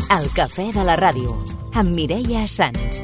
El cafè de la ràdio, amb Mireia Sans.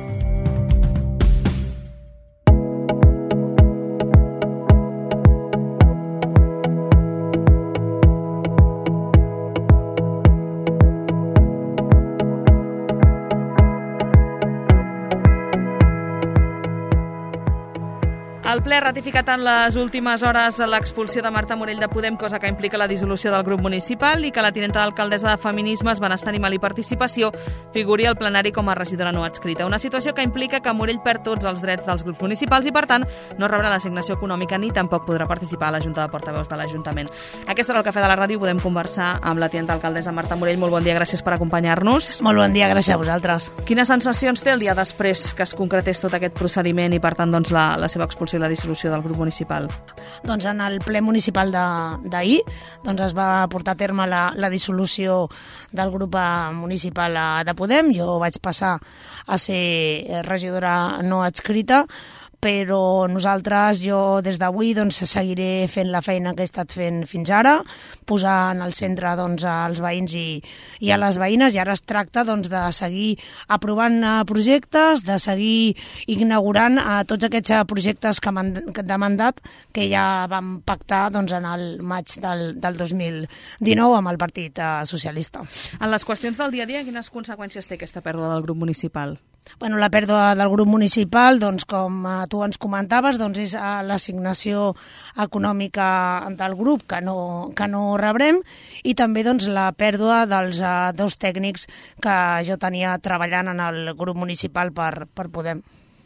El ple ha ratificat en les últimes hores l'expulsió de Marta Morell de Podem, cosa que implica la dissolució del grup municipal, i que la tinenta d'alcaldessa de Feminismes, Benestar Animal i Participació figuri al plenari com a regidora no adscrita. Una situació que implica que Morell perd tots els drets dels grups municipals i, per tant, no rebrà l'assignació econòmica ni tampoc podrà participar a la Junta de Portaveus de l'Ajuntament. Aquesta hora al Cafè de la Ràdio podem conversar amb la tinenta d'alcaldessa Marta Morell. Molt bon dia, gràcies per acompanyar-nos. Molt bon dia, gràcies a vosaltres. Quines sensacions té el dia després que es concretés tot aquest procediment i, per tant, doncs, la seva expulsió i la dissolució del grup municipal? Doncs en el ple municipal d'ahir es va portar a terme la dissolució del grup municipal de Podem. Jo vaig passar a ser regidora no adscrita, però jo des d'avui seguiré fent la feina que he estat fent fins ara, posant al centre als veïns i a les veïnes, i ara es tracta de seguir aprovant projectes, de seguir inaugurant tots aquests projectes de mandat que ja vam pactar en el maig del 2019 amb el Partit Socialista. En les qüestions del dia a dia, quines conseqüències té aquesta pèrdua del grup municipal? Bueno, la pèrdua del grup municipal, com tu ens comentaves, és l'assignació econòmica del grup que no rebrem, i també la pèrdua dels dos tècnics que jo tenia treballant en el grup municipal per Podem.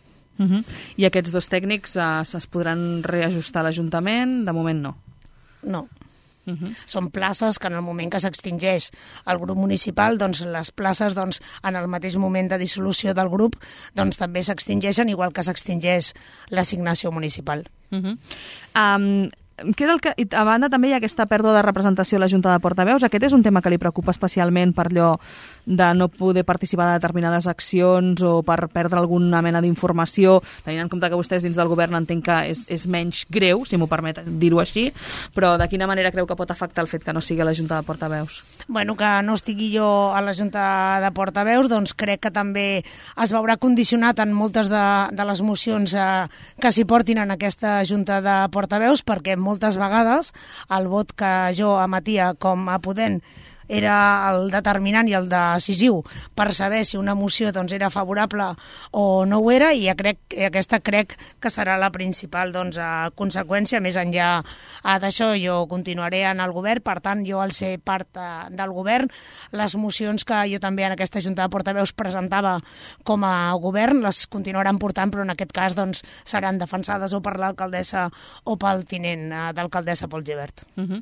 I aquests dos tècnics es podran reajustar a l'Ajuntament? De moment no. No. Són places que en el moment que s'extingeix el grup municipal, les places en el mateix moment de dissolució del grup també s'extingeixen, igual que s'extingeix l'assignació municipal. A banda també hi ha aquesta pèrdua de representació a la Junta de Portaveus. Aquest és un tema que li preocupa especialment per allò de no poder participar de determinades accions o per perdre alguna mena d'informació, tenint en compte que vostès dins del govern entenc que és menys greu, si m'ho permet dir-ho així, però de quina manera creu que pot afectar el fet que no sigui a la Junta de Portaveus? Bueno, que no estigui jo a la Junta de Portaveus, crec que també es veurà condicionat en moltes de les mocions que s'hi portin en aquesta Junta de Portaveus, perquè moltes vegades el vot que jo emetia com a Podem era el determinant i el decisiu per saber si una moció era favorable o no ho era, i aquesta crec que serà la principal conseqüència. Més enllà d'això, jo continuaré en el govern, per tant, jo al ser part del govern, les mocions que jo també en aquesta Junta de Portaveus presentava com a govern les continuaran portant, però en aquest cas seran defensades o per l'alcaldessa o pel tinent d'alcaldessa Pol Gibert.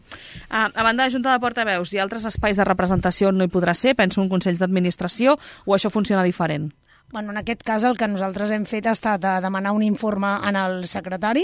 A banda de Junta de Portaveus, hi ha altres espais de representació on no hi podrà ser? Penso en consells d'administració, o això funciona diferent? Bueno, en aquest cas el que nosaltres hem fet ha estat demanar un informe en el secretari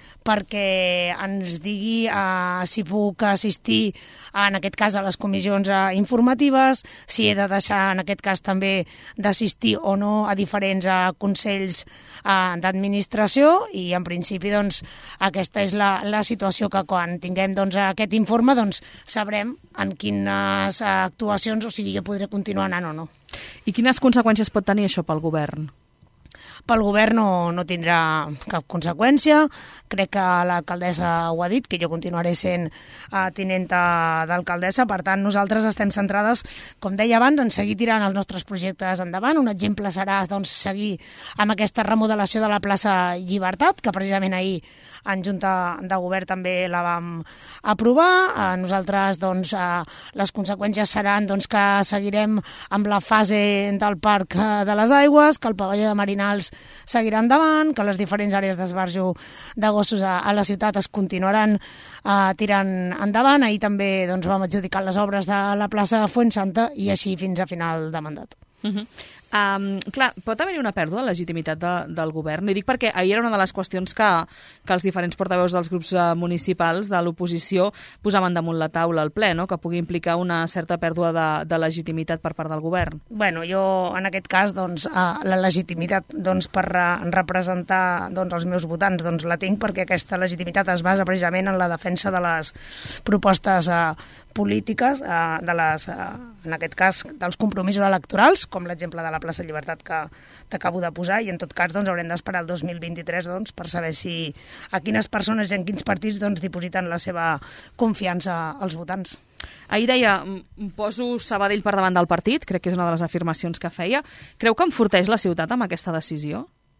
perquè ens digui si puc assistir, en aquest cas, a les comissions informatives, si he de deixar, en aquest cas, també d'assistir o no a diferents consells d'administració, i, en principi, aquesta és la situació que quan tinguem aquest informe sabrem en quines actuacions, o sigui, jo podré continuar anant o no. I quines conseqüències pot tenir això pel govern? Pel govern no tindrà cap conseqüència. Crec que l'alcaldessa ho ha dit, que jo continuaré sent tinenta d'alcaldessa. Per tant, nosaltres estem centrades, com deia abans, en seguir tirant els nostres projectes endavant. Un exemple serà seguir amb aquesta remodelació de la plaça Llibertat, que precisament ahir en Junta de Govern també la vam aprovar. Nosaltres, les conseqüències seran que seguirem amb la fase del Parc de les Aigües, que el pavelló de Marinals seguirà endavant, que les diferents àrees d'esbarjo de gossos a la ciutat es continuaran tirant endavant. Ahir també vam adjudicar les obres de la plaça Fuensanta, i així fins a final de mandat. Clar, pot haver-hi una pèrdua de legitimitat del govern. Li dic perquè ahir era una de les qüestions que els diferents portaveus dels grups municipals de l'oposició posaven damunt la taula al ple, no? Que pugui implicar una certa pèrdua de legitimitat per part del govern. Bueno, jo en aquest cas doncs, la legitimitat doncs, per representar doncs, els meus votants doncs, la tinc perquè aquesta legitimitat es basa precisament en la defensa de les propostes polítiques, en aquest cas dels compromisos electorals, com l'exemple de la plaça Llibertat que t'acabo de posar, i en tot cas doncs, haurem d'esperar el 2023 doncs, per saber a quines persones i en quins partits doncs, dipositen la seva confiança als votants. Ahir deia, poso Sabadell per davant del partit, crec que és una de les afirmacions que feia. Creu que enforteix la ciutat amb aquesta decisió?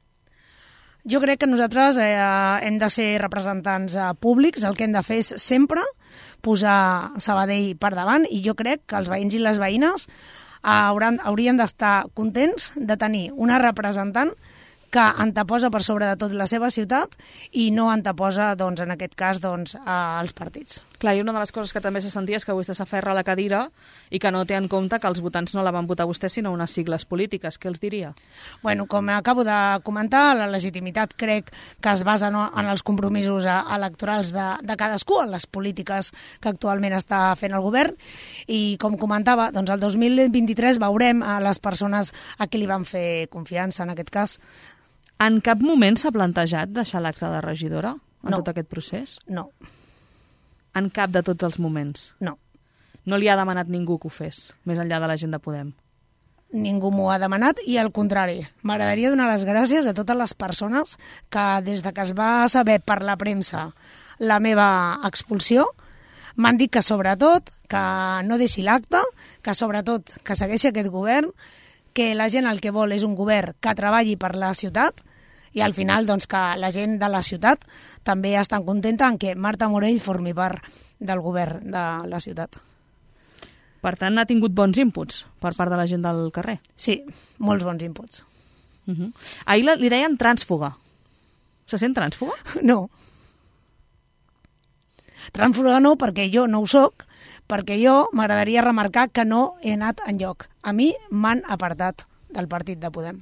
Jo crec que nosaltres hem de ser representants públics, el que hem de fer és sempre posar Sabadell per davant, i jo crec que els veïns i les veïnes haurien d'estar contents de tenir una representant que anteposa per sobre de tot la seva ciutat i no anteposa, doncs, en aquest cas, doncs, als partits. Clar, i una de les coses que també se sentia és que vostè s'aferra a la cadira i que no té en compte que els votants no la van votar vostè, sinó unes sigles polítiques. Què els diria? Bueno, com acabo de comentar, la legitimitat crec que es basa en els compromisos electorals de cadascú, en les polítiques que actualment està fent el govern, i com comentava, doncs el 2023 veurem a les persones a qui li van fer confiança, en aquest cas. En cap moment s'ha plantejat deixar l'acte de regidora en tot aquest procés? No. En cap de tots els moments? No. No li ha demanat ningú que ho fes, més enllà de la gent de Podem? Ningú m'ho ha demanat i, al contrari, m'agradaria donar les gràcies a totes les persones que, des de que es va saber per la premsa la meva expulsió, m'han dit que, sobretot, que no deixi l'acte, que, sobretot, que segueixi aquest govern, que la gent el que vol és un govern que treballi per la ciutat i al final doncs, que la gent de la ciutat també estan contenta en que Marta Morell formi part del govern de la ciutat. Per tant, ha tingut bons inputs per part de la gent del carrer? Sí, molts bons inputs. Ahir li deien trànsfuga. Se sent trànsfuga? No. Trànsfuga no, perquè jo no ho soc, perquè jo m'agradaria remarcar que no he anat enlloc. A mi m'han apartat del partit de Podem.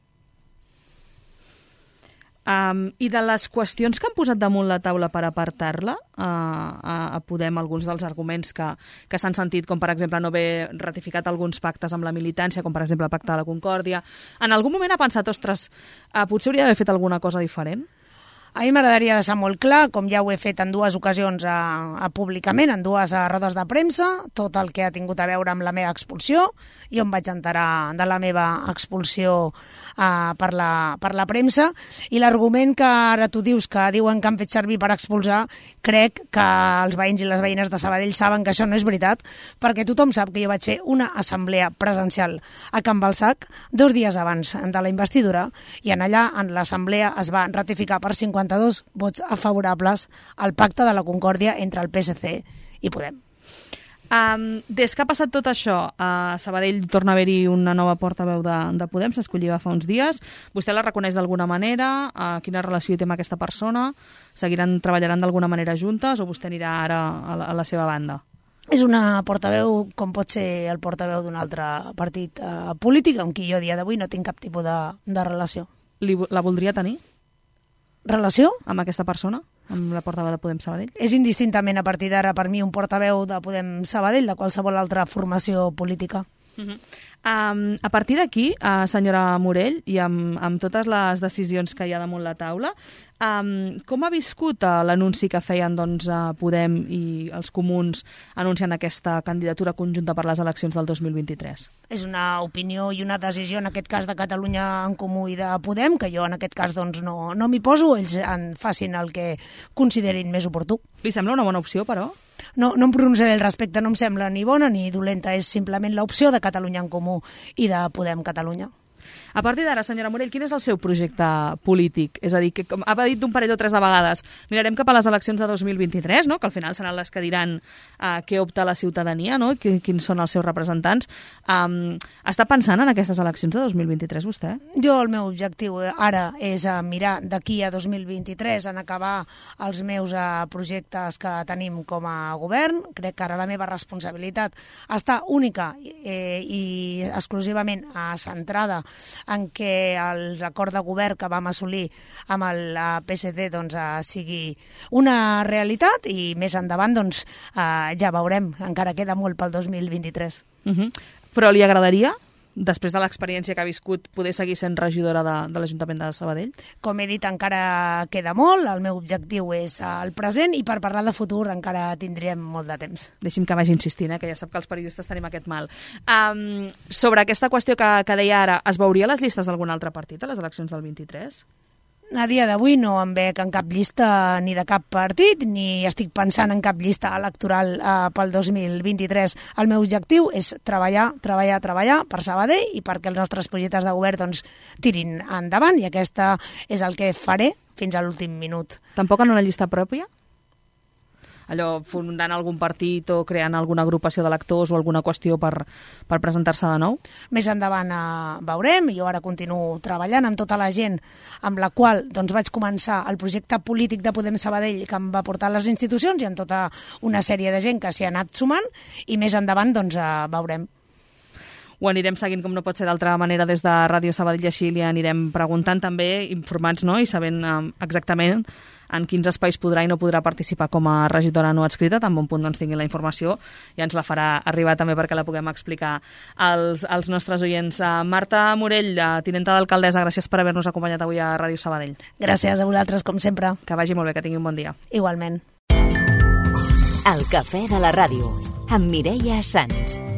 I de les qüestions que han posat damunt la taula per apartar-la a Podem, alguns dels arguments que s'han sentit, com per exemple no haver ratificat alguns pactes amb la militància, com per exemple el pacte de la Concòrdia, en algun moment ha pensat, ostres, potser hauria d'haver fet alguna cosa diferent? A mi m'agradaria deixar molt clar, com ja ho he fet en dues ocasions públicament, en dues rodes de premsa, tot el que ha tingut a veure amb la meva expulsió. Jo em vaig enterar de la meva expulsió per la premsa, i l'argument que ara tu dius, que diuen que han fet servir per expulsar, crec que els veïns i les veïnes de Sabadell saben que això no és veritat, perquè tothom sap que jo vaig fer una assemblea presencial a Can Balsac 2 dies abans de la investidura, i en allà, en l'assemblea, es va ratificar per 52 vots favorables al pacte de la Concòrdia entre el PSC i Podem. Des que ha passat tot això, a Sabadell torna a haver-hi una nova portaveu de Podem, s'escollia fa uns dies. Vostè la reconeix d'alguna manera? Quina relació hi té amb aquesta persona? Treballaran d'alguna manera juntes o vostè anirà ara a la seva banda? És una portaveu com pot ser el portaveu d'un altre partit polític, amb qui jo a dia d'avui no tinc cap tipus de relació. La voldria tenir? Relació? Amb aquesta persona? Amb la portaveu de Podem Sabadell? És indistintament a partir d'ara per mi un portaveu de Podem Sabadell, de qualsevol altra formació política. A partir d'aquí, senyora Morell, i amb totes les decisions que hi ha damunt la taula, com ha viscut l'anunci que feien Podem i els comuns anunciant aquesta candidatura conjunta per les eleccions del 2023? És una opinió i una decisió, en aquest cas de Catalunya en Comú i de Podem, que jo en aquest cas no m'hi poso, ells en facin el que considerin més oportú. Li sembla una bona opció, però? No em pronunciaré al respecte, no em sembla ni bona ni dolenta, és simplement l'opció de Catalunya en Comú i de Podem Catalunya. A partir d'ara, senyora Morell, quin és el seu projecte polític? És a dir, que com ha dit d'un parell o tres de vegades, mirarem cap a les eleccions de 2023, no? Que al final seran les que diran què opta la ciutadania, no? Quins són els seus representants. Està pensant en aquestes eleccions de 2023, vostè? Jo, el meu objectiu ara és mirar d'aquí a 2023 en acabar els meus projectes que tenim com a govern. Crec que ara la meva responsabilitat està única i exclusivament centrada en què l'acord de govern que vam assolir amb el PSC doncs, sigui una realitat i més endavant doncs, ja veurem, encara queda molt pel 2023. Però li agradaria, després de l'experiència que ha viscut, poder seguir sent regidora de l'Ajuntament de Sabadell? Com he dit, encara queda molt, el meu objectiu és el present i per parlar de futur encara tindríem molt de temps. Deixi'm que vagi insistint, que ja sap que els periodistes tenim aquest mal. Sobre aquesta qüestió que deia ara, es veuria les llistes d'algun altre partit a les eleccions del 23? A dia d'avui no em veig en cap llista ni de cap partit, ni estic pensant en cap llista electoral pel 2023. El meu objectiu és treballar per Sabadell i perquè els nostres projectes de govern doncs, tirin endavant, i aquesta és el que faré fins a l'últim minut. Tampoc en una llista pròpia? Allò, fundant algun partit o creant alguna agrupació d'electors o alguna qüestió per presentar-se de nou? Més endavant veurem. Jo ara continuo treballant amb tota la gent amb la qual doncs, vaig començar el projecte polític de Podem Sabadell que em va portar a les institucions i amb tota una sèrie de gent que s'hi ha anat sumant i més endavant doncs, veurem. Ho anirem seguint com no pot ser d'altra manera des de Ràdio Sabadell i així li anirem preguntant també, informats, no? I sabent exactament en quins espais podrà i no podrà participar com a regidora no adscrita, tan bon punt doncs, tingui la informació i ens la farà arribar també perquè la puguem explicar als nostres oients. Marta Morell, tinenta d'alcaldessa, gràcies per haver-nos acompanyat avui a Ràdio Sabadell. Gràcies a vosaltres, com sempre. Que vagi molt bé, que tingui un bon dia. Igualment. El cafè de la ràdio, amb Mireia Sans.